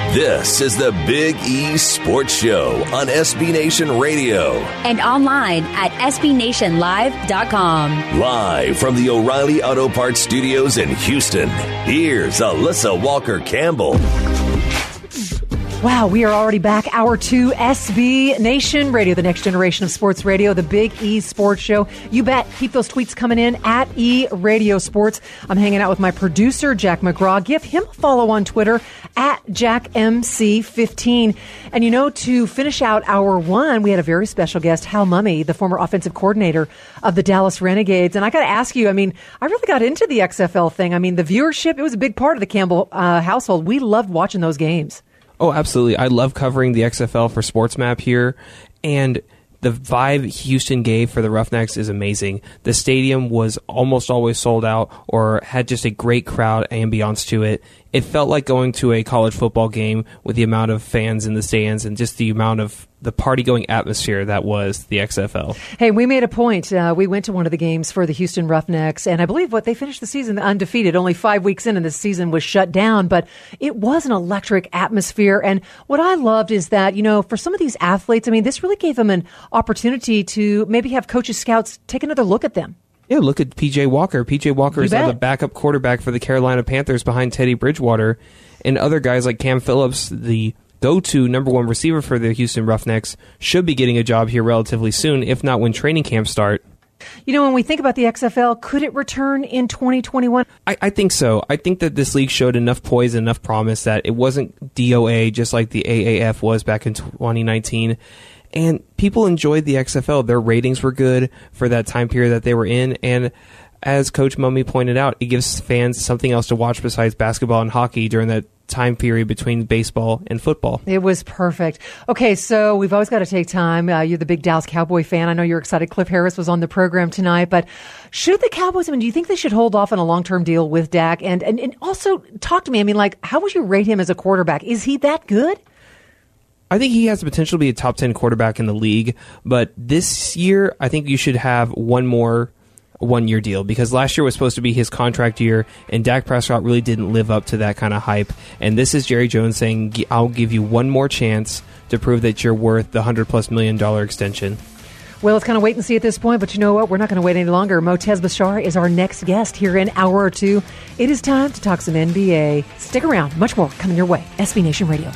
This is the Big E Sports Show on SB Nation Radio. And online at SBNationLive.com. Live from the O'Reilly Auto Parts Studios in Houston, here's Alyssa Walker-Campbell. Wow, we are already back. Hour 2, SB Nation Radio, the next generation of sports radio, the Big E Sports Show. You bet. Keep those tweets coming in at E Radio Sports. I'm hanging out with my producer, Jack McGraw. Give him a follow on Twitter at JackMC15. And you know, to finish out hour 1, we had a very special guest, Hal Mumme, the former offensive coordinator of the Dallas Renegades. And I got to ask you, I mean, I really got into the XFL thing. I mean, the viewership, it was a big part of the Campbell household. We loved watching those games. Oh, absolutely. I love covering the XFL for SportsMap here, and the vibe Houston gave for the Roughnecks is amazing. The stadium was almost always sold out or had just a great crowd ambiance to it. It felt like going to a college football game with the amount of fans in the stands and just the amount of the party-going atmosphere that was the XFL. Hey, we made a point. We went to one of the games for the Houston Roughnecks, and I believe they finished the season undefeated. Only 5 weeks in, and the season was shut down, but it was an electric atmosphere. And what I loved is that, you know, for some of these athletes, I mean, this really gave them an opportunity to maybe have coaches, scouts take another look at them. Yeah, look at P.J. Walker. P.J. Walker is now the backup quarterback for the Carolina Panthers behind Teddy Bridgewater. And other guys like Cam Phillips, the go-to number 1 receiver for the Houston Roughnecks, should be getting a job here relatively soon, if not when training camps start. You know, when we think about the XFL, could it return in 2021? I think so. I think that this league showed enough poise and enough promise that it wasn't DOA just like the AAF was back in 2019. And people enjoyed the XFL. Their ratings were good for that time period that they were in. And as Coach Mumme pointed out, it gives fans something else to watch besides basketball and hockey during that time period between baseball and football. It was perfect. Okay, so we've always got to take time. You're the big Dallas Cowboy fan. I know you're excited. Cliff Harris was on the program tonight, but should the Cowboys, I mean, do you think they should hold off on a long-term deal with Dak? And also talk to me. I mean, like, how would you rate him as a quarterback? Is he that good? I think he has the potential to be a top 10 quarterback in the league, but this year I think you should have one more one-year deal because last year was supposed to be his contract year, and Dak Prescott really didn't live up to that kind of hype. And this is Jerry Jones saying, I'll give you one more chance to prove that you're worth the $100+ million extension. Well, let's kind of wait and see at this point, but you know what? We're not going to wait any longer. Motez Bashara is our next guest here in hour 2. It is time to talk some NBA. Stick around. Much more coming your way. SB Nation Radio.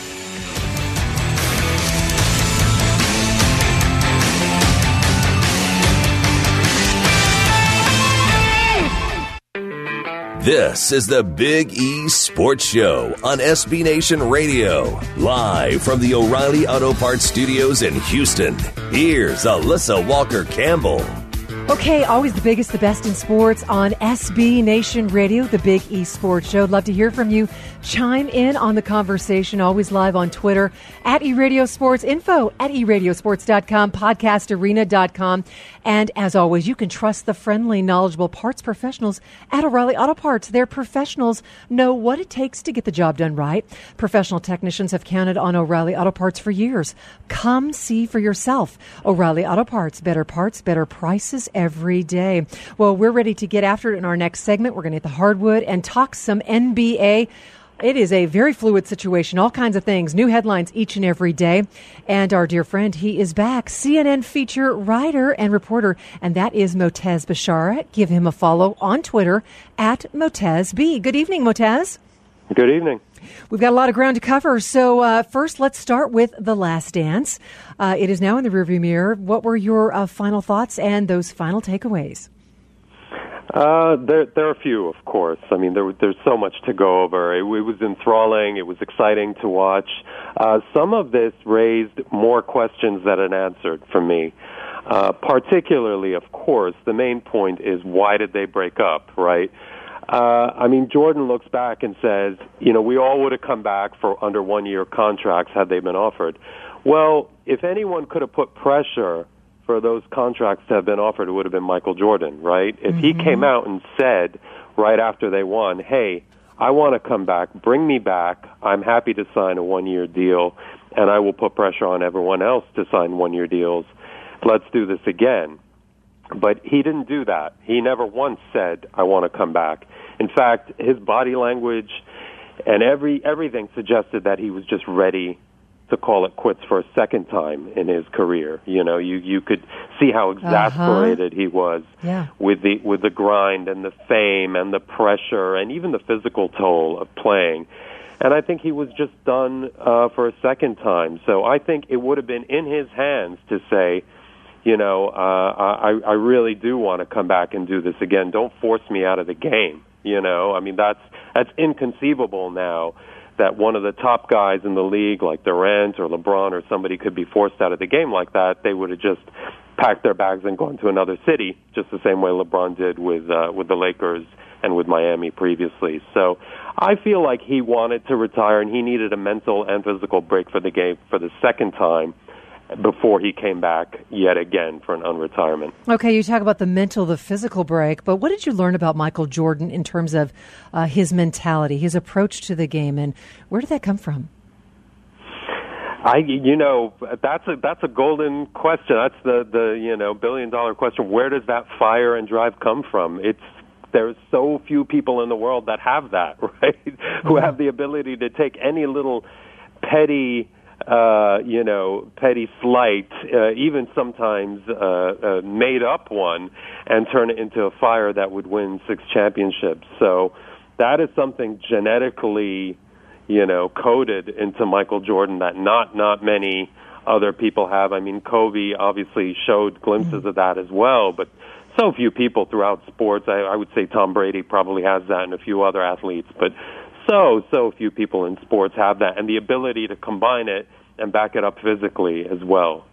This is the Big E Sports Show on SB Nation Radio. Live from the O'Reilly Auto Parts Studios in Houston, here's Alyssa Walker-Campbell. Okay, always the biggest, the best in sports on SB Nation Radio, the Big E Sports Show. Love to hear from you. Chime in on the conversation, always live on Twitter, at eRadio Sports, info at eRadiosports.com, podcastarena.com. And as always, you can trust the friendly, knowledgeable parts professionals at O'Reilly Auto Parts. Their professionals know what it takes to get the job done right. Professional technicians have counted on O'Reilly Auto Parts for years. Come see for yourself. O'Reilly Auto Parts, better prices every day. Well, we're ready to get after it in our next segment. We're going to hit the hardwood and talk some NBA. It is a very fluid situation, all kinds of things, new headlines each and every day. And our dear friend, he is back, CNN feature writer and reporter, and that is Motez Bashara. Give him a follow on Twitter at MotezB. Good evening, Motez. Good evening. We've got a lot of ground to cover. So first, let's start with The Last Dance. It is now in the rearview mirror. What were your final thoughts and those final takeaways? There are a few, of course. I mean, there's so much to go over. It was enthralling. It was exciting to watch. Some of this raised more questions than it answered for me. Particularly, of course, the main point is why did they break up, right? I mean, Jordan looks back and says, you know, we all would have come back for under one-year contracts had they been offered. Well, if anyone could have put pressure for those contracts to have been offered, it would have been Michael Jordan, right? If he came out and said right after they won, hey, I want to come back, bring me back, I'm happy to sign a one-year deal, and I will put pressure on everyone else to sign one-year deals, let's do this again. But he didn't do that. He never once said, I want to come back. In fact, his body language and everything suggested that he was just ready to call it quits for a second time in his career. You could see how exasperated he was with the grind and the fame and the pressure and even the physical toll of playing. And I think he was just done for a second time. So I think it would have been in his hands to say, I really do want to come back and do this again. Don't force me out of the game. I mean, that's inconceivable now, that one of the top guys in the league, like Durant or LeBron or somebody, could be forced out of the game like that. They would have just packed their bags and gone to another city, just the same way LeBron did with the Lakers and with Miami previously. So I feel like he wanted to retire, and he needed a mental and physical break for the game for the second time before he came back yet again for an unretirement. Okay, you talk about the mental, the physical break, but what did you learn about Michael Jordan in terms of his mentality, his approach to the game, and where did that come from? That's a golden question. That's the $1 billion question. Where does that fire and drive come from? There's so few people in the world that have that, right? Who have the ability to take any little petty slight, even sometimes made up one, and turn it into a fire that would win 6 championships. So that is something genetically, coded into Michael Jordan that not many other people have. I mean, Kobe obviously showed glimpses of that as well, but so few people throughout sports. I would say Tom Brady probably has that, and a few other athletes, but so few people in sports have that, and the ability to combine it and back it up physically as well.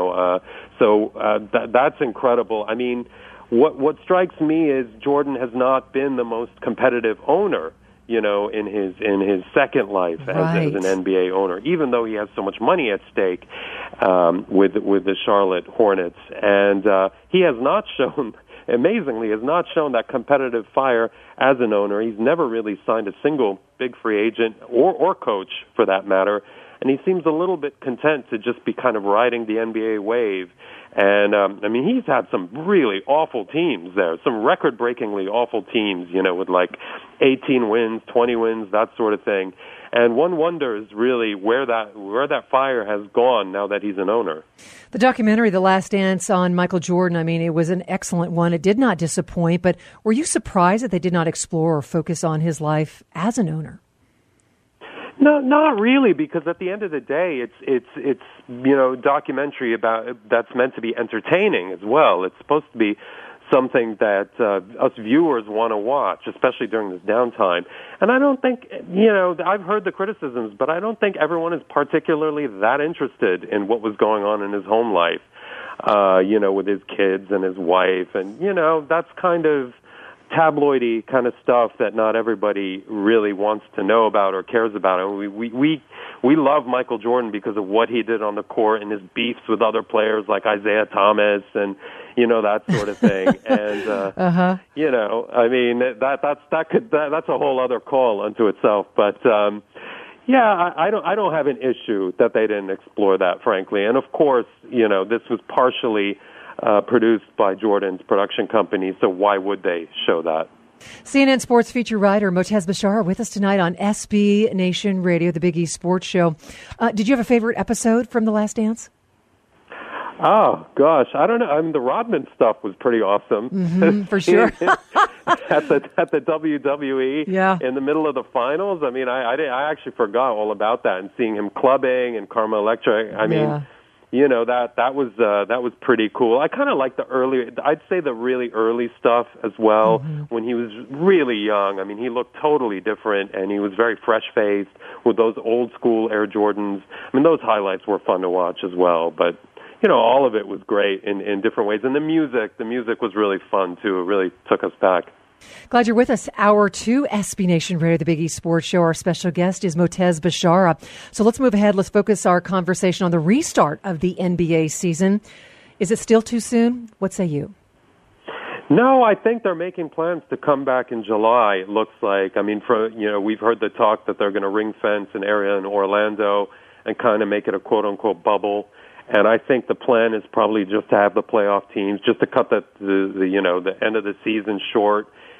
That's incredible. I mean, what strikes me is Jordan has not been the most competitive owner, in his second life as an NBA owner, even though he has so much money at stake with the Charlotte Hornets, and he has not shown. Amazingly, has not shown that competitive fire as an owner. He's never really signed a single big free agent or coach, for that matter, and he seems a little bit content to just be kind of riding the NBA wave. And, he's had some really awful teams there, some record-breakingly awful teams, with like 18 wins, 20 wins, that sort of thing. And one wonders really where that fire has gone now that he's an owner. The documentary, The Last Dance, on Michael Jordan, it was an excellent one. It did not disappoint, but were you surprised that they did not explore or focus on his life as an owner? No, not really, because at the end of the day, it's documentary that's meant to be entertaining as well. It's supposed to be something that us viewers want to watch, especially during this downtime. And I don't think, I've heard the criticisms, but I don't think everyone is particularly that interested in what was going on in his home life, with his kids and his wife. And, that's kind of tabloidy kind of stuff that not everybody really wants to know about or cares about. And we love Michael Jordan because of what he did on the court and his beefs with other players like Isaiah Thomas and that sort of thing. And that's a whole other call unto itself. But I don't have an issue that they didn't explore that, frankly. And of course, this was partially produced by Jordan's production company, so why would they show that? CNN sports feature writer Motez Bashar with us tonight on SB Nation Radio, the Big East Sports Show. Did you have a favorite episode from The Last Dance? Oh, gosh, I don't know. The Rodman stuff was pretty awesome. For sure. at the WWE in the middle of the finals. I actually forgot all about that, and seeing him clubbing and Karma Electra. That was pretty cool. I kind of like I'd say the really early stuff as well, when he was really young. He looked totally different, and he was very fresh-faced with those old-school Air Jordans. Those highlights were fun to watch as well, but, all of it was great in different ways. And the music was really fun, too. It really took us back. Glad you're with us. Hour 2, SB Nation Radio, the Big East Sports Show. Our special guest is Motez Bashar. So let's move ahead. Let's focus our conversation on the restart of the NBA season. Is it still too soon? What say you? No, I think they're making plans to come back in July, it looks like. We've heard the talk that they're going to ring fence an area in Orlando and kind of make it a quote-unquote bubble. And I think the plan is probably just to have the playoff teams, just to cut the end of the season short,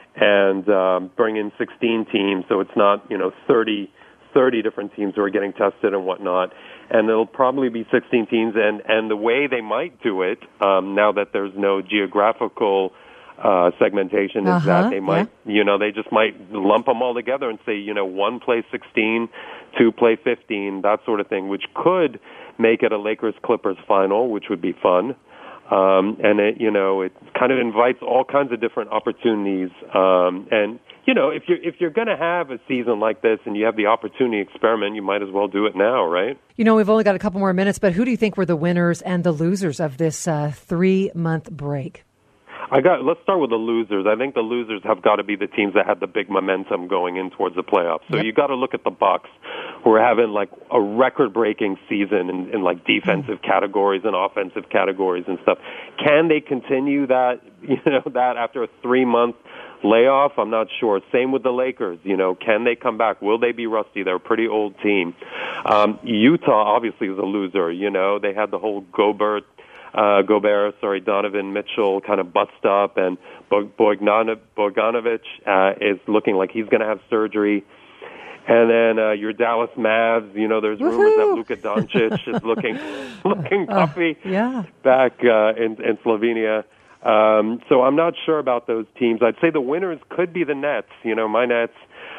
and bring in 16 teams, so it's not 30 different teams who are getting tested and whatnot. And it'll probably be 16 teams, and the way they might do it, now that there's no geographical segmentation, is that they might, they just might lump them all together and say, one plays 16, two play 15, that sort of thing, which could make it a Lakers-Clippers final, which would be fun. And it kind of invites all kinds of different opportunities. And if you're going to have a season like this and you have the opportunity to experiment, you might as well do it now, right? We've only got a couple more minutes, but who do you think were the winners and the losers of this 3-month break? Let's start with the losers. I think the losers have got to be the teams that had the big momentum going in towards the playoffs. So you got to look at the Bucks, who are having like a record-breaking season in like defensive categories and offensive categories and stuff. Can they continue that? That after a 3-month layoff? I'm not sure. Same with the Lakers. Can they come back? Will they be rusty? They're a pretty old team. Utah obviously is a loser. They had the whole Donovan Mitchell kind of bust up, and Bogdanovic is looking like he's going to have surgery. And then your Dallas Mavs, there's rumors that Luka Doncic is looking puffy back in Slovenia. So I'm not sure about those teams. I'd say the winners could be the Nets. My Nets,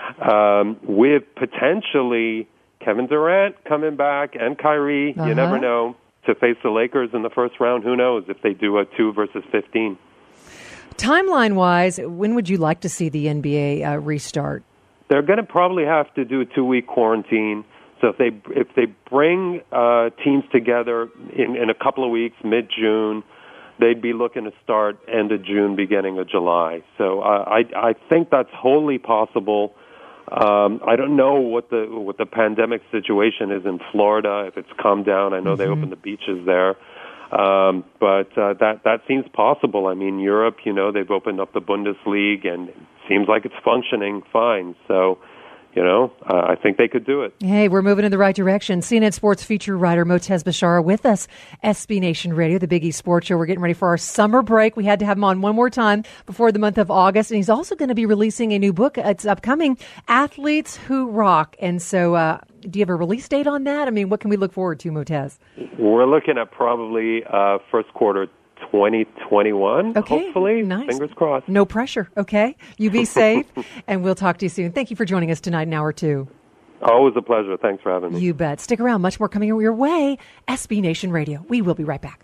with potentially Kevin Durant coming back and Kyrie. You never know. To face the Lakers in the first round, who knows if they do a 2 versus 15. Timeline-wise, when would you like to see the NBA restart? They're going to probably have to do a 2-week quarantine. So if they bring teams together in a couple of weeks, mid-June, they'd be looking to start end of June, beginning of July. So I think that's wholly possible. I don't know what the pandemic situation is in Florida, if it's calmed down. I know they opened the beaches there. But that seems possible. I mean, Europe, they've opened up the Bundesliga, and it seems like it's functioning fine. So, I think they could do it. Hey, we're moving in the right direction. CNN Sports feature writer Motez Bashara with us, SB Nation Radio, the Big East Sports Show. We're getting ready for our summer break. We had to have him on one more time before the month of August, and he's also going to be releasing a new book. It's upcoming, Athletes Who Rock. And so do you have a release date on that? I mean, what can we look forward to, Motez? We're looking at probably first quarter 2021, hopefully. Nice. Fingers crossed. No pressure, okay? You be safe, and we'll talk to you soon. Thank you for joining us tonight in hour 2. Always a pleasure. Thanks for having me. You bet. Stick around. Much more coming your way. SB Nation Radio. We will be right back.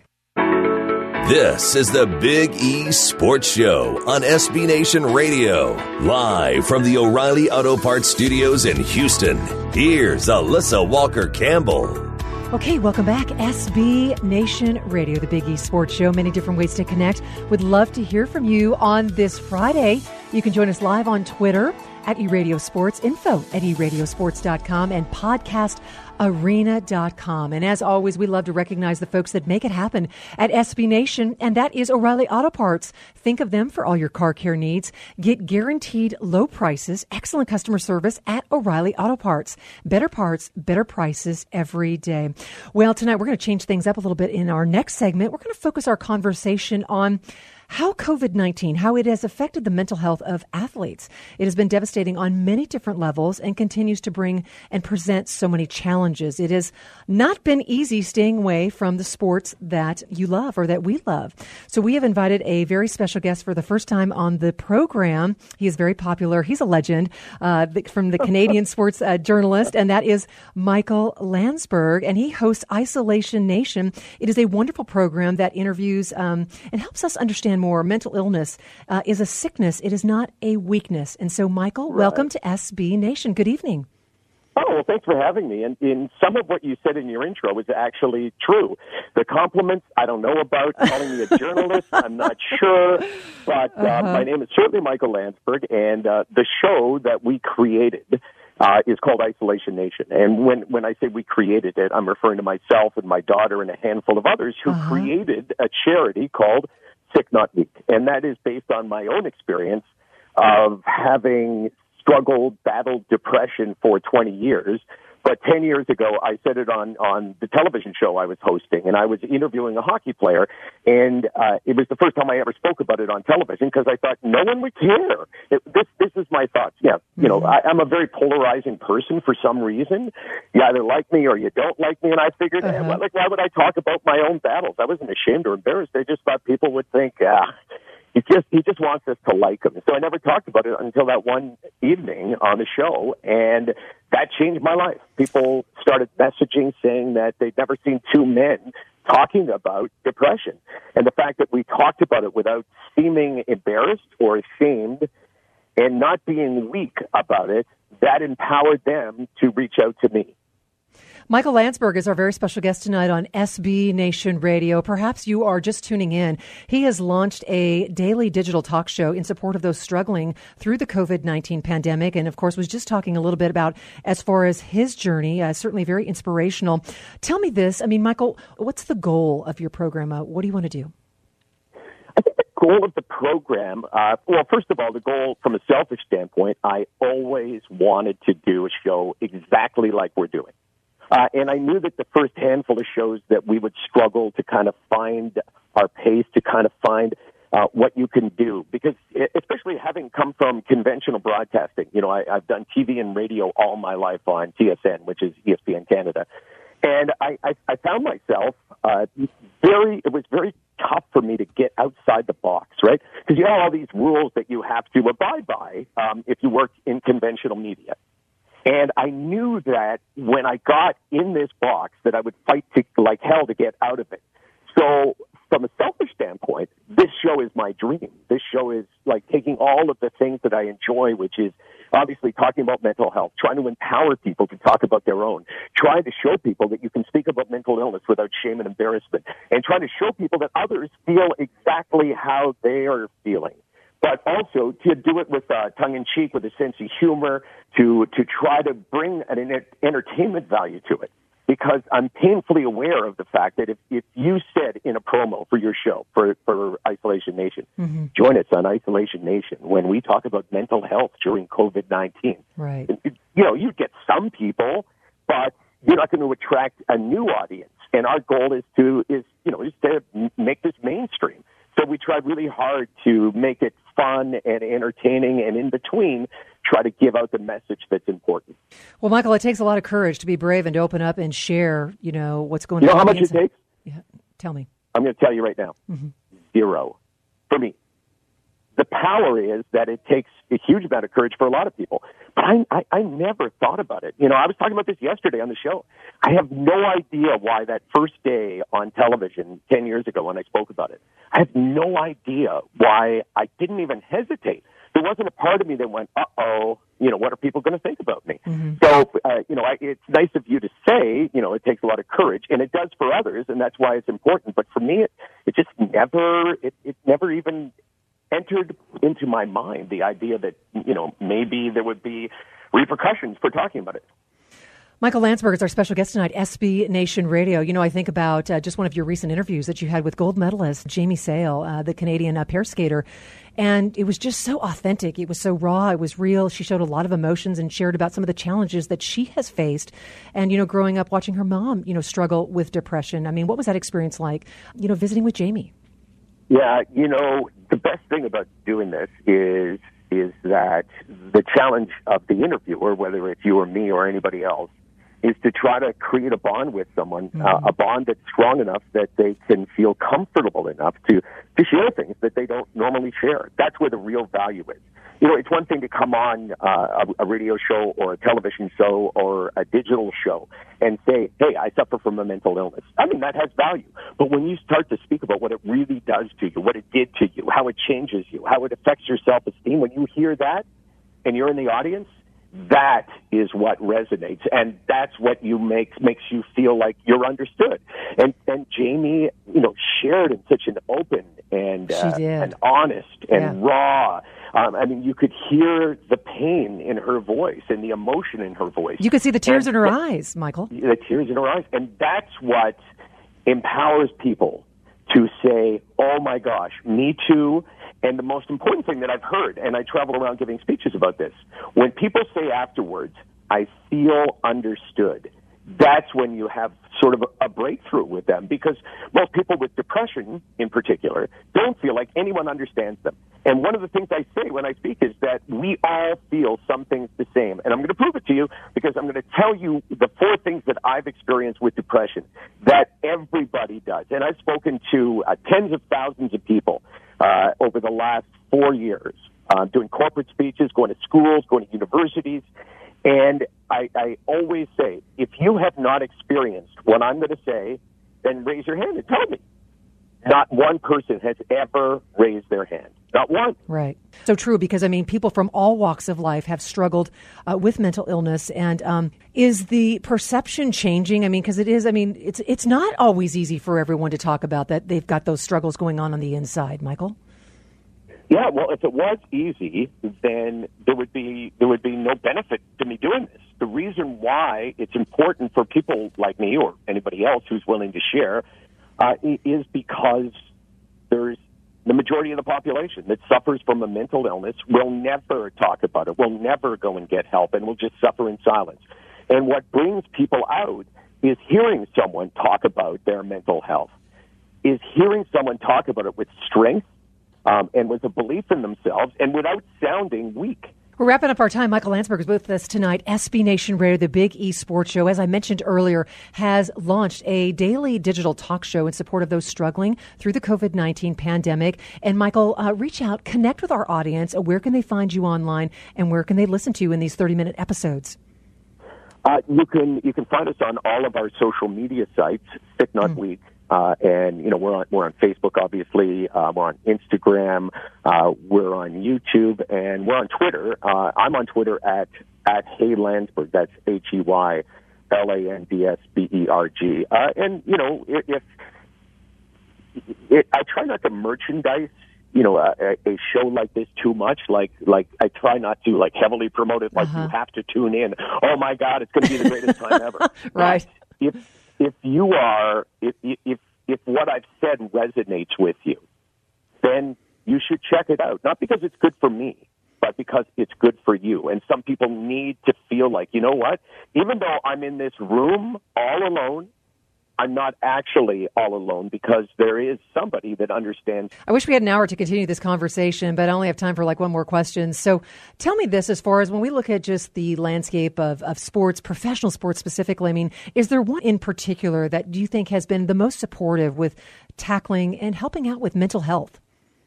This is the Big E Sports Show on SB Nation Radio. Live from the O'Reilly Auto Parts Studios in Houston. Here's Alyssa Walker-Campbell. Okay, welcome back. SB Nation Radio, the Big East Sports Show. Many different ways to connect. Would love to hear from you on this Friday. You can join us live on Twitter at eRadio Sports, info at eradiosports.com, and podcastarena.com. And as always, we love to recognize the folks that make it happen at SB Nation, and that is O'Reilly Auto Parts. Think of them for all your car care needs. Get guaranteed low prices, excellent customer service at O'Reilly Auto Parts. Better parts, better prices every day. Well, tonight we're going to change things up a little bit in our next segment. We're going to focus our conversation on how COVID-19, how it has affected the mental health of athletes. It has been devastating on many different levels and continues to bring and present so many challenges. It has not been easy staying away from the sports that you love or that we love. So we have invited a very special guest for the first time on the program. He is very popular. He's a legend from the Canadian sports journalist, and that is Michael Landsberg, and he hosts Isolation Nation. It is a wonderful program that interviews and helps us understand more. Mental illness is a sickness. It is not a weakness. And so, Michael, welcome to SB Nation. Good evening. Oh, well, thanks for having me. And in some of what you said in your intro is actually true. The compliments, I don't know about. Calling me a journalist, I'm not sure. But my name is certainly Michael Landsberg, and the show that we created is called Isolation Nation. And when I say we created it, I'm referring to myself and my daughter and a handful of others who created a charity called Sick Not Weak. And that is based on my own experience of having battled depression for 20 years, But 10 years ago, I said it on the television show I was hosting, and I was interviewing a hockey player, and it was the first time I ever spoke about it on television because I thought no one would care. This is my thoughts. Yeah, you know, I'm a very polarizing person for some reason. You either like me or you don't like me, and I figured, why would I talk about my own battles? I wasn't ashamed or embarrassed. I just thought people would think, he just wants us to like him. So I never talked about it until that one evening on the show, and that changed my life. People started messaging saying that they'd never seen two men talking about depression. And the fact that we talked about it without seeming embarrassed or ashamed and not being weak about it, that empowered them to reach out to me. Michael Landsberg is our very special guest tonight on SB Nation Radio. Perhaps you are just tuning in. He has launched a daily digital talk show in support of those struggling through the COVID-19 pandemic. And, of course, was just talking a little bit about as far as his journey, certainly very inspirational. Tell me this. I mean, Michael, what's the goal of your program? What do you want to do? I think the goal of the program, well, first of all, the goal from a selfish standpoint, I always wanted to do a show exactly like we're doing. And I knew that the first handful of shows that we would struggle to kind of find our pace, to kind of find what you can do. Because especially having come from conventional broadcasting, you know, I've done TV and radio all my life on TSN, which is ESPN Canada. And I found myself it was very tough for me to get outside the box, right? Because you have all these rules that you have to abide by if you work in conventional media. And I knew that when I got in this box that I would fight like hell to get out of it. So from a selfish standpoint, this show is my dream. This show is like taking all of the things that I enjoy, which is obviously talking about mental health, trying to empower people to talk about their own, trying to show people that you can speak about mental illness without shame and embarrassment, and trying to show people that others feel exactly how they are feeling. But also to do it with tongue-in-cheek, with a sense of humor, to try to bring an entertainment value to it. Because I'm painfully aware of the fact that if you said in a promo for your show, for Isolation Nation, join us on Isolation Nation when we talk about mental health during COVID-19. Right. You know, you get some people, but you're not going to attract a new audience. And our goal is to make this mainstream. So we tried really hard to make it fun and entertaining, and in between, try to give out the message that's important. Well, Michael, it takes a lot of courage to be brave and to open up and share, you know, what's going on. You know how much it takes? Yeah, tell me. I'm going to tell you right now. 0 for me. The power is that it takes a huge amount of courage for a lot of people. But I never thought about it. You know, I was talking about this yesterday on the show. I have no idea why that first day on television 10 years ago when I spoke about it, I have no idea why I didn't even hesitate. There wasn't a part of me that went, uh-oh, you know, what are people going to think about me? So, you know, it's nice of you to say, you know, it takes a lot of courage, and it does for others, and that's why it's important. But for me, it just never even entered into my mind the idea that, you know, maybe there would be repercussions for talking about it. Michael Landsberg is our special guest tonight, SB Nation Radio. You know, I think about just one of your recent interviews that you had with gold medalist Jamie Sale, the Canadian pair skater. And it was just so authentic. It was so raw. It was real. She showed a lot of emotions and shared about some of the challenges that she has faced. And, you know, growing up, watching her mom, you know, struggle with depression. I mean, what was that experience like, you know, visiting with Jamie? Yeah, you know, the best thing about doing this is that the challenge of the interviewer, whether it's you or me or anybody else, is to try to create a bond with someone, a bond that's strong enough that they can feel comfortable enough to share things that they don't normally share. That's where the real value is. You know, it's one thing to come on a radio show or a television show or a digital show and say, hey, I suffer from a mental illness. I mean, that has value. But when you start to speak about what it really does to you, what it did to you, how it changes you, how it affects your self-esteem, when you hear that and you're in the audience, that is what resonates, and that's what makes you feel like you're understood. And Jamie, you know, shared in such an open and honest and raw. I mean, you could hear the pain in her voice and the emotion in her voice. You could see the tears in her eyes, Michael. The tears in her eyes, and that's what empowers people to say, "Oh my gosh, me too." And the most important thing that I've heard, and I travel around giving speeches about this, when people say afterwards, I feel understood. That's when you have sort of a breakthrough with them, because most people with depression in particular don't feel like anyone understands them. And one of the things I say when I speak is that we all feel some things the same. And I'm going to prove it to you, because I'm going to tell you the 4 things that I've experienced with depression that everybody does. And I've spoken to tens of thousands of people over the last 4 years, doing corporate speeches, going to schools, going to universities. And I always say, if you have not experienced what I'm going to say, then raise your hand and tell me. Not one person has ever raised their hand. Not one. Right. So true, because, I mean, people from all walks of life have struggled with mental illness. And is the perception changing? I mean, because it's not always easy for everyone to talk about that they've got those struggles going on the inside, Michael. Yeah, well, if it was easy, then there would be no benefit to me doing this. The reason why it's important for people like me or anybody else who's willing to share is because there's the majority of the population that suffers from a mental illness will never talk about it, will never go and get help, and will just suffer in silence. And what brings people out is hearing someone talk about their mental health, is hearing someone talk about it with strength, and with a belief in themselves, and without sounding weak. We're wrapping up our time. Michael Landsberg is with us tonight. SB Nation Radio, the Big E Sports Show, as I mentioned earlier, has launched a daily digital talk show in support of those struggling through the COVID-19 pandemic. And Michael, reach out, connect with our audience. Where can they find you online, and where can they listen to you in these 30-minute episodes? You can find us on all of our social media sites, Sick Not Weak. And we're on Facebook, obviously. We're on Instagram. We're on YouTube, and we're on Twitter. I'm on Twitter at Hey Landsberg. That's HeyLandsberg. And I try not to merchandise a show like this too much. Like I try not to heavily promote it. Like you have to tune in. Oh my God, it's going to be the greatest time ever. Right. If what I've said resonates with you, then you should check it out. Not because it's good for me, but because it's good for you. And some people need to feel like, you know what? Even though I'm in this room all alone, I'm not actually all alone, because there is somebody that understands. I wish we had an hour to continue this conversation, but I only have time for one more question. So tell me this, as far as when we look at just the landscape of sports, professional sports specifically, I mean, is there one in particular that you think has been the most supportive with tackling and helping out with mental health?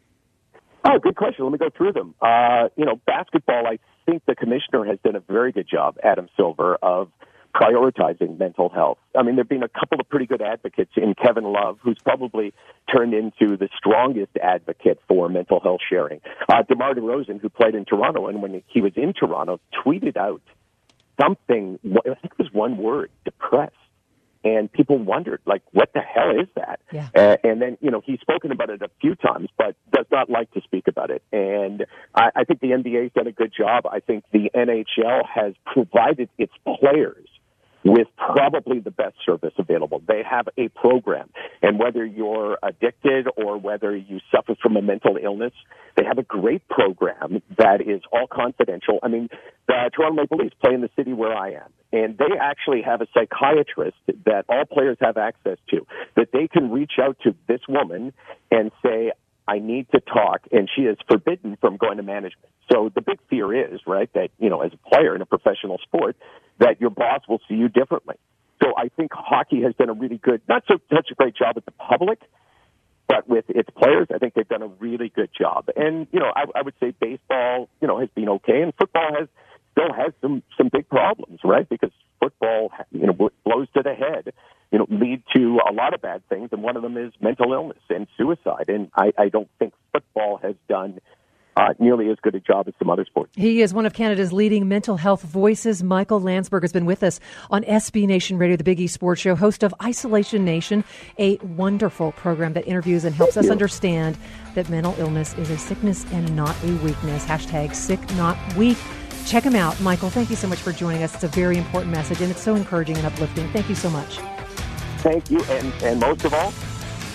Oh, good question. Let me go through them. Basketball, I think the commissioner has done a very good job, Adam Silver, of prioritizing mental health. I mean, there have been a couple of pretty good advocates in Kevin Love, who's probably turned into the strongest advocate for mental health sharing. DeMar DeRozan, who played in Toronto, and when he was in Toronto, tweeted out something, I think it was one word, depressed. And people wondered, what the hell is that? Yeah. And then, he's spoken about it a few times, but does not like to speak about it. And I think the NBA's done a good job. I think the NHL has provided its players with probably the best service available. They have a program, and whether you're addicted or whether you suffer from a mental illness, they have a great program that is all confidential. I mean, the Toronto Maple Leafs play in the city where I am, and they actually have a psychiatrist that all players have access to, that they can reach out to this woman and say, I need to talk, and she is forbidden from going to management. So the big fear is, right, that, as a player in a professional sport, that your boss will see you differently. So I think hockey has done a really good, not such a great job with the public, but with its players, I think they've done a really good job. And, I would say baseball, has been okay, and football still has some big problems, right? Because football, blows to the head, lead to a lot of bad things, and one of them is mental illness and suicide. And I don't think football has done nearly as good a job as some other sports. He is one of Canada's leading mental health voices. Michael Landsberg has been with us on SB Nation Radio, the Big E Sports Show, host of Isolation Nation, a wonderful program that interviews and helps us understand that mental illness is a sickness and not a weakness. # Sick Not Weak. Check him out. Michael, thank you so much for joining us. It's a very important message, and it's so encouraging and uplifting. Thank you so much. Thank you, and most of all,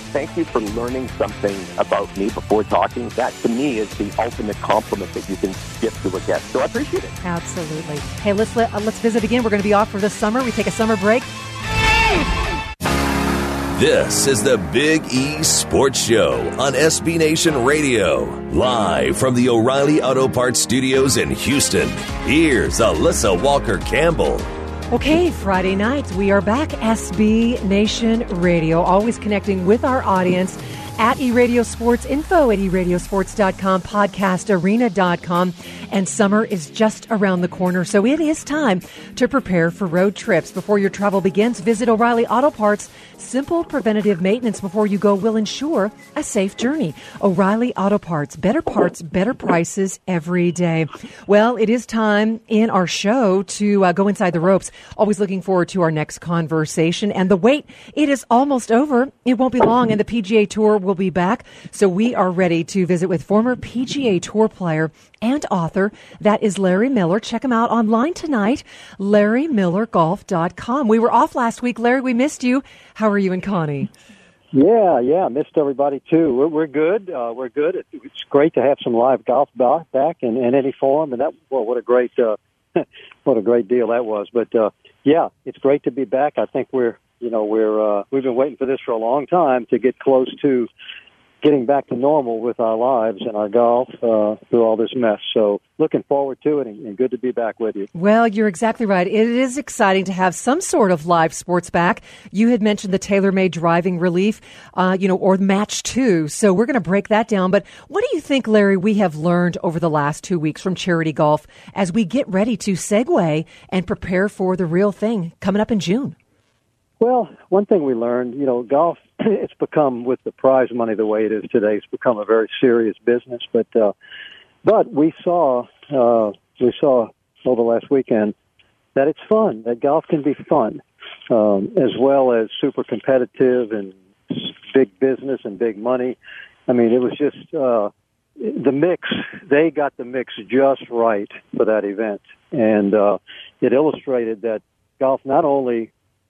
thank you for learning something about me before talking. That, to me, is the ultimate compliment that you can give to a guest. So I appreciate it. Absolutely. Hey, let's visit again. We're going to be off for the summer. We take a summer break. This is the Big E Sports Show on SB Nation Radio. Live from the O'Reilly Auto Parts Studios in Houston. Here's Alyssa Walker-Campbell. Okay, Friday night, we are back. SB Nation Radio, always connecting with our audience at eRadio Sports, info at eradiosports.com, podcastarena.com. And summer is just around the corner, so it is time to prepare for road trips. Before your travel begins, visit O'Reilly Auto Parts. Simple preventative maintenance before you go will ensure a safe journey. O'Reilly Auto parts, better prices every day. Well, it is time in our show to go inside the ropes. Always looking forward to our next conversation. And the wait, it is almost over. It won't be long, and the PGA Tour will be back. So we are ready to visit with former PGA Tour player and author. That is Larry Miller. Check him out online tonight, LarryMillerGolf.com. We were off last week, Larry. We missed you. How are you and Connie? Yeah, missed everybody too. We're good. We're good. It's great to have some live golf back in any form, and what a great what a great deal that was. But yeah, it's great to be back. I think we've been waiting for this for a long time to get close to getting back to normal with our lives and our golf through all this mess. So looking forward to it, and good to be back with you. Well, you're exactly right. It is exciting to have some sort of live sports back. You had mentioned the TaylorMade driving relief, or match 2. So we're going to break that down. But what do you think, Larry, we have learned over the last 2 weeks from Charity Golf as we get ready to segue and prepare for the real thing coming up in June? Well, one thing we learned, golf, it's become, with the prize money the way it is today, it's become a very serious business. But we saw over last weekend that it's fun, that golf can be fun, as well as super competitive and big business and big money. I mean, it was just the mix. They got the mix just right for that event, and it illustrated that golf not only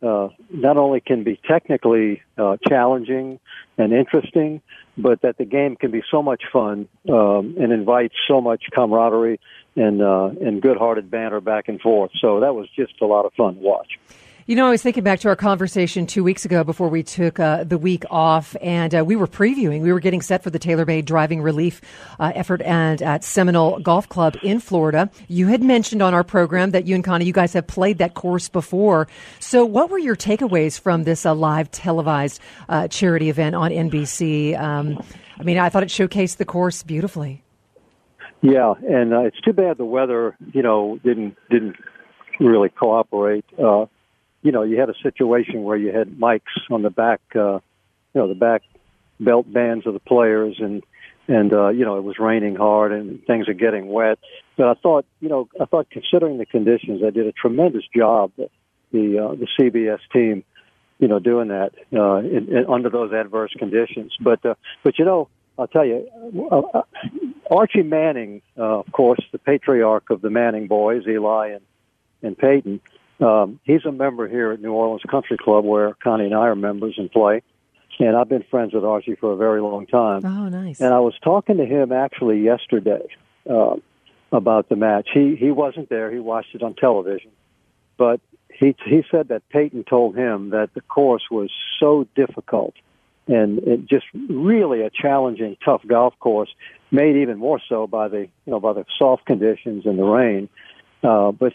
can be technically challenging and interesting, but that the game can be so much fun and invites so much camaraderie and good-hearted banter back and forth. So that was just a lot of fun to watch. I was thinking back to our conversation 2 weeks ago before we took the week off, and we were getting set for the TaylorMade driving relief effort and at Seminole Golf Club in Florida. You had mentioned on our program that you and Connie, you guys have played that course before. So what were your takeaways from this live televised charity event on NBC? I thought it showcased the course beautifully. Yeah, and it's too bad the weather, didn't really cooperate. You had a situation where you had mics on the back, the back belt bands of the players, and it was raining hard and things are getting wet. But I thought considering the conditions, they did a tremendous job. The CBS team, doing that under those adverse conditions. But I'll tell you, Archie Manning, of course, the patriarch of the Manning boys, Eli and Peyton. He's a member here at New Orleans Country Club, where Connie and I are members and play. And I've been friends with Archie for a very long time. Oh, nice. And I was talking to him actually yesterday about the match. He wasn't there. He watched it on television. But he said that Peyton told him that the course was so difficult and it just really a challenging, tough golf course, made even more so by the soft conditions and the rain. But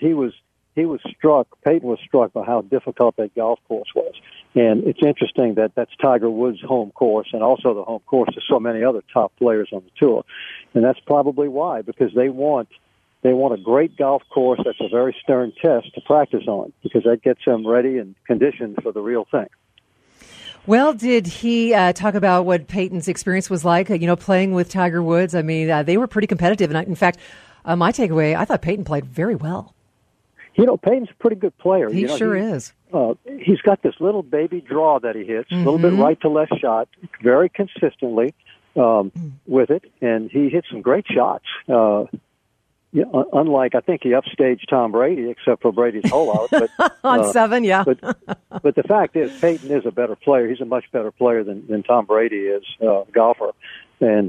Peyton was struck by how difficult that golf course was. And it's interesting that that's Tiger Woods' home course and also the home course of so many other top players on the tour. And that's probably why, because they want a great golf course that's a very stern test to practice on, because that gets them ready and conditioned for the real thing. Well, did he talk about what Peyton's experience was like, playing with Tiger Woods? I mean, they were pretty competitive. And in fact, my takeaway, I thought Peyton played very well. Peyton's a pretty good player. He sure is. He's got this little baby draw that he hits, a little bit right to left shot, very consistently with it, and he hits some great shots. Unlike, I think he upstaged Tom Brady, except for Brady's hole out. But, on 7, yeah. But the fact is, Peyton is a better player. He's a much better player than Tom Brady is, golfer. And,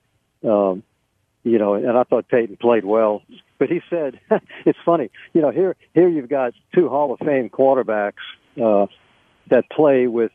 and I thought Peyton played well. But he said, it's funny, here you've got two Hall of Fame quarterbacks that play with,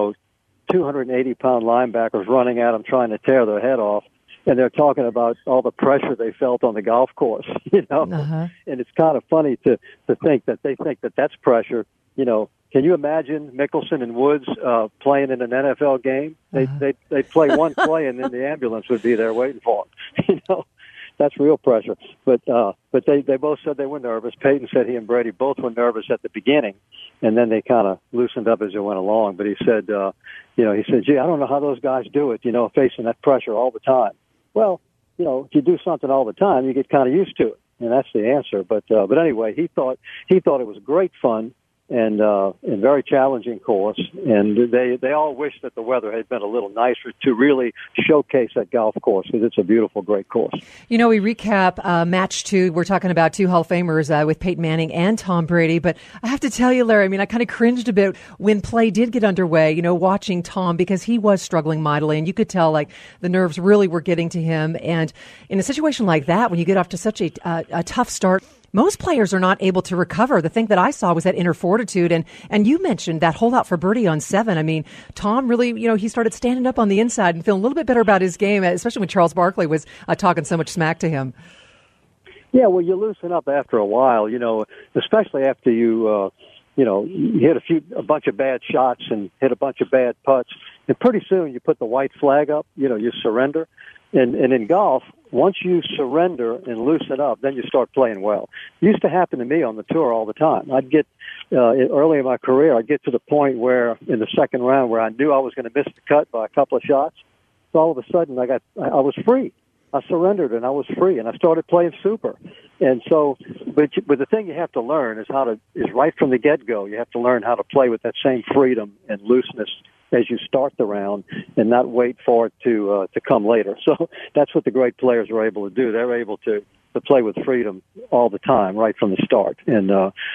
280-pound linebackers running at them trying to tear their head off. And they're talking about all the pressure they felt on the golf course, Uh-huh. And it's kind of funny to think that they think that that's pressure. Can you imagine Mickelson and Woods playing in an NFL game? They'd play one play and then the ambulance would be there waiting for them. That's real pressure. But they both said they were nervous. Peyton said he and Brady both were nervous at the beginning, and then they kind of loosened up as they went along. But he said, gee, I don't know how those guys do it, facing that pressure all the time. Well, if you do something all the time, you get kind of used to it, and that's the answer. But anyway, he thought it was great fun and very challenging course, and they all wish that the weather had been a little nicer to really showcase that golf course, because it's a beautiful, great course. We recap match 2. We're talking about 2 Hall of Famers with Peyton Manning and Tom Brady. But I have to tell you, Larry, I kind of cringed a bit when play did get underway, watching Tom, because he was struggling mightily, and you could tell like the nerves really were getting to him. And in a situation like that, when you get off to such a tough start, most players are not able to recover. The thing that I saw was that inner fortitude. And you mentioned that hole out for birdie on 7. Tom really, he started standing up on the inside and feeling a little bit better about his game, especially when Charles Barkley was talking so much smack to him. Yeah, well, you loosen up after a while, especially after you hit a bunch of bad shots and hit a bunch of bad putts. And pretty soon you put the white flag up, you surrender. And in golf, once you surrender and loosen up, then you start playing well. It used to happen to me on the tour all the time. I'd get, early in my career, I'd get to the point where, in the second round, where I knew I was going to miss the cut by a couple of shots. So all of a sudden, I was free. I surrendered and I was free, and I started playing super. And so, but the thing you have to learn is right from the get-go, you have to learn how to play with that same freedom and looseness as you start the round, and not wait for it to come later. So that's what the great players are able to do. They're able to play with freedom all the time, right from the start. And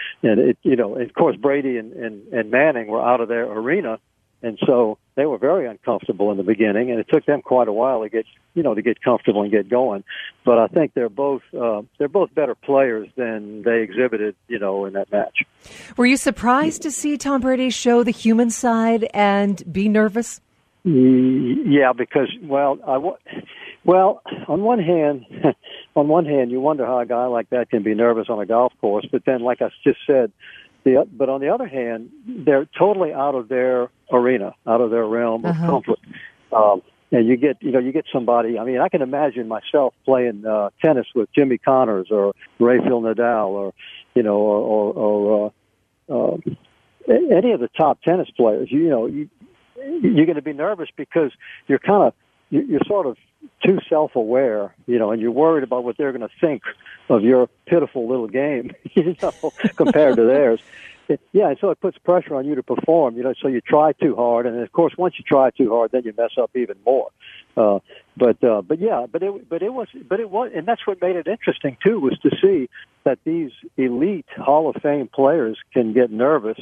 of course, Brady and Manning were out of their arena, and so they were very uncomfortable in the beginning, and it took them quite a while to get comfortable and get going. But I think they're both better players than they exhibited, in that match. Were you surprised to see Tom Brady show the human side and be nervous? Yeah, because on one hand, you wonder how a guy like that can be nervous on a golf course. But then, like I just said, but on the other hand, they're totally out of their arena, out of their realm of comfort. And you get somebody. I can imagine myself playing tennis with Jimmy Connors or Rafael Nadal, or any of the top tennis players. You're going to be nervous because you're sort of too self-aware, and you're worried about what they're going to think of your pitiful little game, compared to theirs. And so it puts pressure on you to perform, so you try too hard. And of course, once you try too hard, then you mess up even more. But it was, and that's what made it interesting too, was to see that these elite Hall of Fame players can get nervous,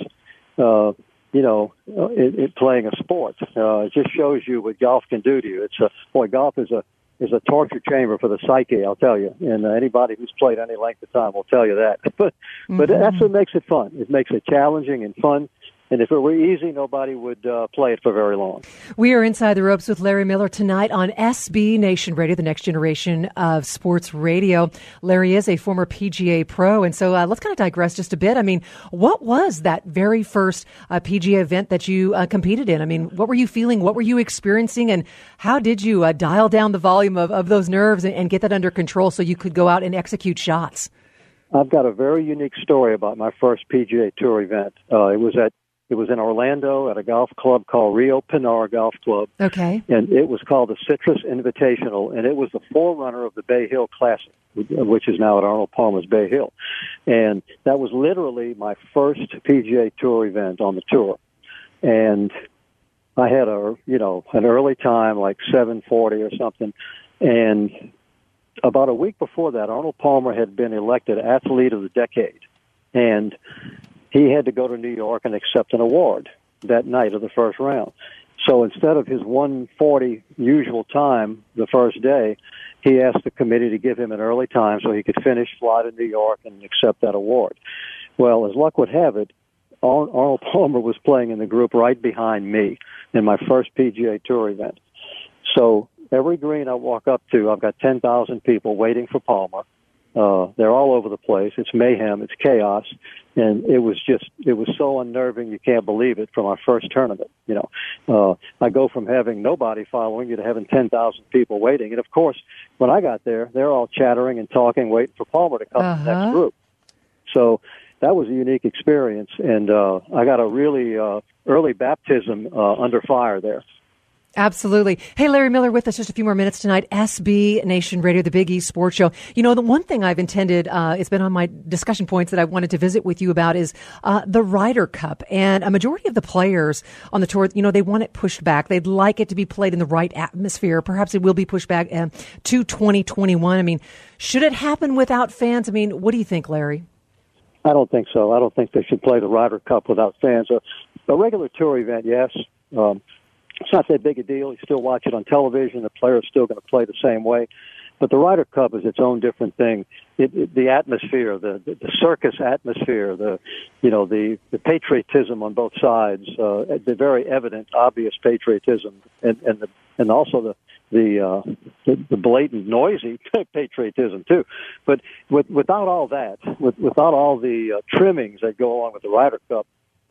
in playing a sport. It just shows you what golf can do to you. Golf is a torture chamber for the psyche, I'll tell you. And anybody who's played any length of time will tell you that. But that's what makes it fun. It makes it challenging and fun. And if it were easy, nobody would play it for very long. We are Inside the Ropes with Larry Miller tonight on SB Nation Radio, the next generation of sports radio. Larry is a former PGA pro, and so let's kind of digress just a bit. What was that very first PGA event that you competed in? What were you feeling? What were you experiencing? And how did you dial down the volume of those nerves and get that under control so you could go out and execute shots? I've got a very unique story about my first PGA Tour event. It was in Orlando at a golf club called Rio Pinar Golf Club. Okay. And it was called the Citrus Invitational, and it was the forerunner of the Bay Hill Classic, which is now at Arnold Palmer's Bay Hill. And that was literally my first PGA Tour event on the tour. And I had an early time, like 7:40 or something. And about a week before that, Arnold Palmer had been elected Athlete of the Decade. And he had to go to New York and accept an award that night of the first round. So instead of his 1:40 usual time the first day, he asked the committee to give him an early time so he could finish, fly to New York, and accept that award. Well, as luck would have it, Arnold Palmer was playing in the group right behind me in my first PGA Tour event. So every green I walk up to, I've got 10,000 people waiting for Palmer. They're all over the place. It's mayhem. It's chaos. And it was so unnerving you can't believe it from our first tournament. I go from having nobody following you to having 10,000 people waiting. And of course, when I got there, they're all chattering and talking, waiting for Palmer to come to the next group. So that was a unique experience. And I got a really early baptism under fire there. Absolutely. Hey, Larry Miller with us just a few more minutes tonight. SB Nation Radio, the Big East Sports Show. The one thing I've intended, it's been on my discussion points that I wanted to visit with you about is the Ryder Cup. And a majority of the players on the tour, they want it pushed back. They'd like it to be played in the right atmosphere. Perhaps it will be pushed back to 2021. I mean, should it happen without fans? I mean, what do you think, Larry? I don't think so. I don't think they should play the Ryder Cup without fans. A regular tour event, yes. It's not that big a deal. You still watch it on television. The player's still going to play the same way. But the Ryder Cup is its own different thing. The atmosphere, the circus atmosphere, the patriotism on both sides, the very evident, obvious patriotism, and also the blatant, noisy patriotism too. But without all that, without all the trimmings that go along with the Ryder Cup,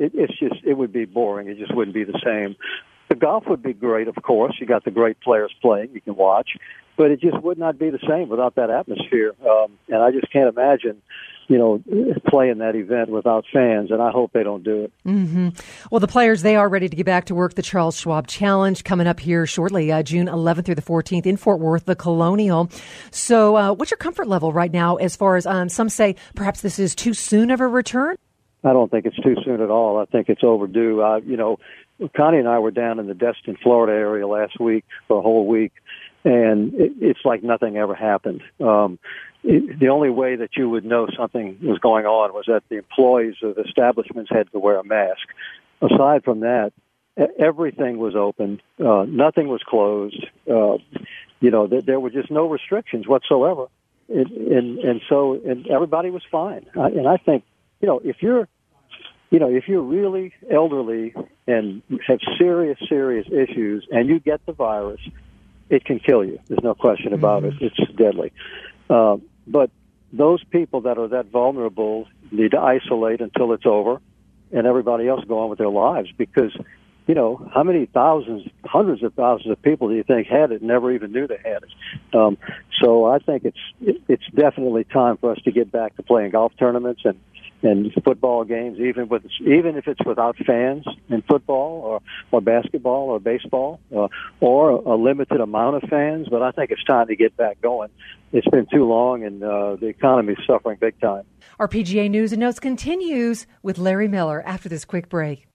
it would be boring. It just wouldn't be the same. The golf would be great, of course. You got the great players playing you can watch, but it just would not be the same without that atmosphere. And I just can't imagine, playing that event without fans, and I hope they don't do it. Mm-hmm. Well, the players, they are ready to get back to work. The Charles Schwab Challenge coming up here shortly, June 11th through the 14th in Fort Worth, the Colonial. So what's your comfort level right now as far as some say perhaps this is too soon of a return? I don't think it's too soon at all. I think it's overdue. Connie and I were down in the Destin, Florida area last week for a whole week, and it's like nothing ever happened. The only way that you would know something was going on was that the employees of establishments had to wear a mask. Aside from that, everything was open. Nothing was closed. There were just no restrictions whatsoever. And everybody was fine. And I think, if you're really elderly and have serious issues and you get the virus, it can kill you. There's no question about it. It's deadly. But those people that are that vulnerable need to isolate until it's over and everybody else go on with their lives because, how many thousands, hundreds of thousands of people do you think had it and never even knew they had it? So I think it's definitely time for us to get back to playing golf tournaments and football games, even if it's without fans in football or basketball or baseball or a limited amount of fans. But I think it's time to get back going. It's been too long, and the economy is suffering big time. Our PGA News and Notes continues with Larry Miller after this quick break.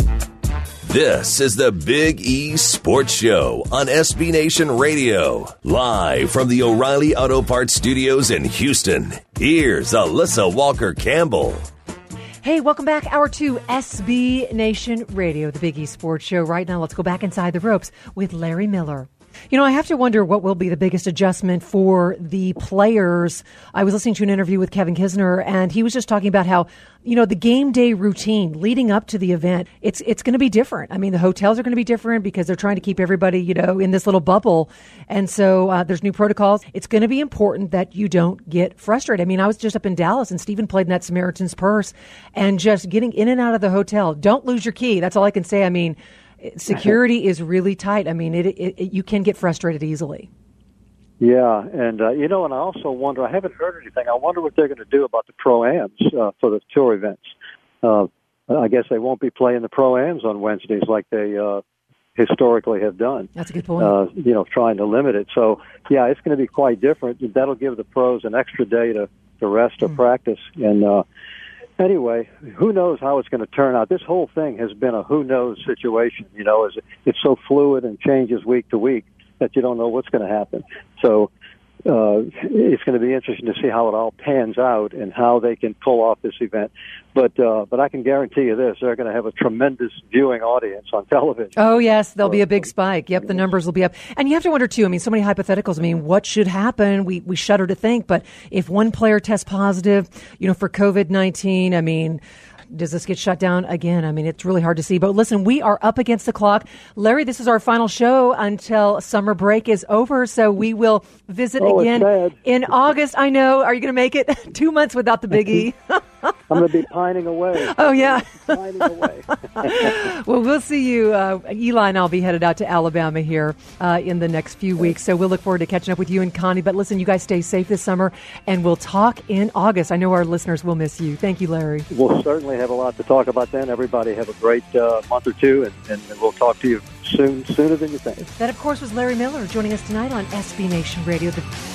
This is the Big E Sports Show on SB Nation Radio. Live from the O'Reilly Auto Parts Studios in Houston. Here's Alyssa Walker-Campbell. Hey, welcome back. Hour 2, SB Nation Radio, the Big E Sports Show. Right now, let's go back inside the ropes with Larry Miller. I have to wonder what will be the biggest adjustment for the players. I was listening to an interview with Kevin Kisner, and he was just talking about how, the game day routine leading up to the event, it's going to be different. I mean, the hotels are going to be different because they're trying to keep everybody, in this little bubble. And so there's new protocols. It's going to be important that you don't get frustrated. I mean, I was just up in Dallas, and Stephen played in that Samaritan's Purse, and just getting in and out of the hotel. Don't lose your key. That's all I can say. I mean, security is really tight. I mean, you can get frustrated easily. Yeah, and and I also wonder, I haven't heard anything, I wonder what they're going to do about the Pro-Ams for the tour events. I guess they won't be playing the Pro-Ams on Wednesdays like they historically have done. That's a good point. Trying to limit it. So, yeah, it's going to be quite different. That'll give the pros an extra day to rest or practice. And anyway, who knows how it's going to turn out. This whole thing has been a who knows situation, it's so fluid and changes week to week that you don't know what's going to happen. So it's going to be interesting to see how it all pans out and how they can pull off this event. But I can guarantee you this: they're going to have a tremendous viewing audience on television. Oh yes, there'll be a big spike. Yep, the numbers will be up. And you have to wonder too. I mean, so many hypotheticals. I mean, what should happen? We shudder to think. But if one player tests positive, for COVID-19, I mean, does this get shut down again? I mean, it's really hard to see. But listen, we are up against the clock. Larry, this is our final show until summer break is over. So we will visit again in August. I know. Are you going to make it 2 months without the Big E? I'm going to be pining away. Oh, yeah. Pining away. Well, we'll see you. Eli and I'll be headed out to Alabama here in the next few weeks. So we'll look forward to catching up with you and Connie. But listen, you guys stay safe this summer, and we'll talk in August. I know our listeners will miss you. Thank you, Larry. We'll certainly have a lot to talk about then. Everybody have a great month or two, and we'll talk to you sooner than you think. That, of course, was Larry Miller joining us tonight on SB Nation Radio.